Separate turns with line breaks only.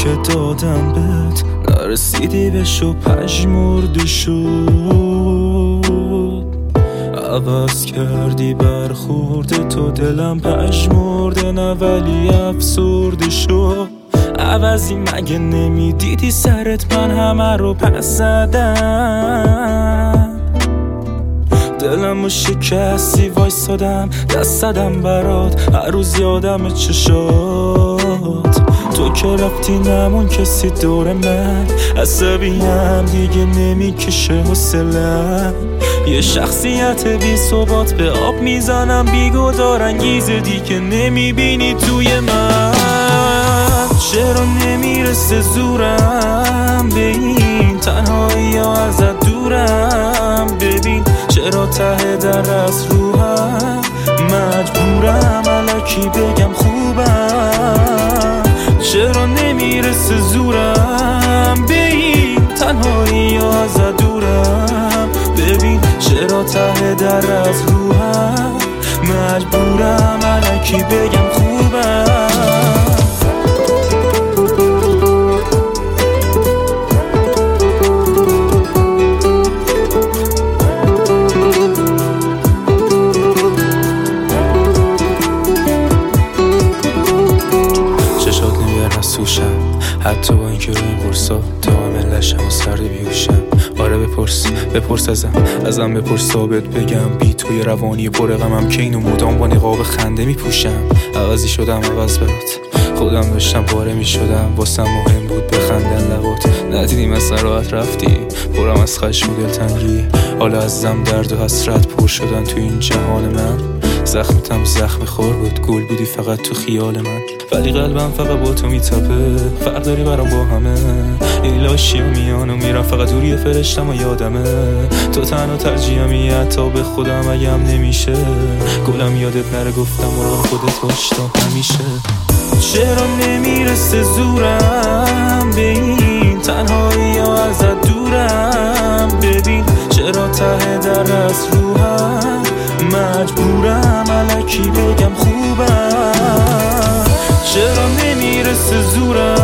که دادم بهت نرسیدی بشو پژمرده شد. عوض کردی برخورده تو دلم پژمرده نه ولی افسرده شد. عوضی مگه نمیدیدی سرت من همه رو پس زدم. دلمو شکستی وایسادم دست زدم برات هر روز یادم چشات. تو که رفتی نمون کسی دور من عصبیم دیگه نمیکشه حوصله‌ام. یه شخصیت بی ثبات به آب میزنم بیگدار انگیزه دیگه نمیبینی توی من. چرا نمیرسه زورم به این تنهایی ها ازت دورم. ببین چرا ته در از روحم مجبورم الکی بگم خوبم. چرا نمیرسه زورم به این تنهایی ها ازت دورم. ببین چرا ته در از روحم مجبورم الکی بگم خوبم. حتی با اینکه روی این قرصا تا ملشم و سرد بیوشم. آره بپرس ازم بپرس ثابت بگم بی توی روانی پر غمم که اینو مدام با نقاب خنده میپوشم. عوضی شدم عوض برات خودم داشتم پاره میشدم واسم مهم بود بخندن لبات. ندیدی مثلا راحت رفتی پرم از خشم و دلتنگی. حالا ازم درد و حسرت پر شدن تو این جهان من. زخمتم زخم خور بود گل بودی فقط تو خیال من. ولی قلبم فقط با تو میتپه فرق داری برام با همه. ایلاشی و میان و میرم فقط دوری فرشتم و یادمه. تو تنها ترجیحمی حتی به خودم اگم نمیشه. گلم یادت نره گفتم برام خودت باش تا همیشه. چرا نمیرسه زورم به این تنهایی ها ازت دورم. ببین چرا ته در از روحم مجبورم الکی بگم خوبم. چرا نمیرسه زورم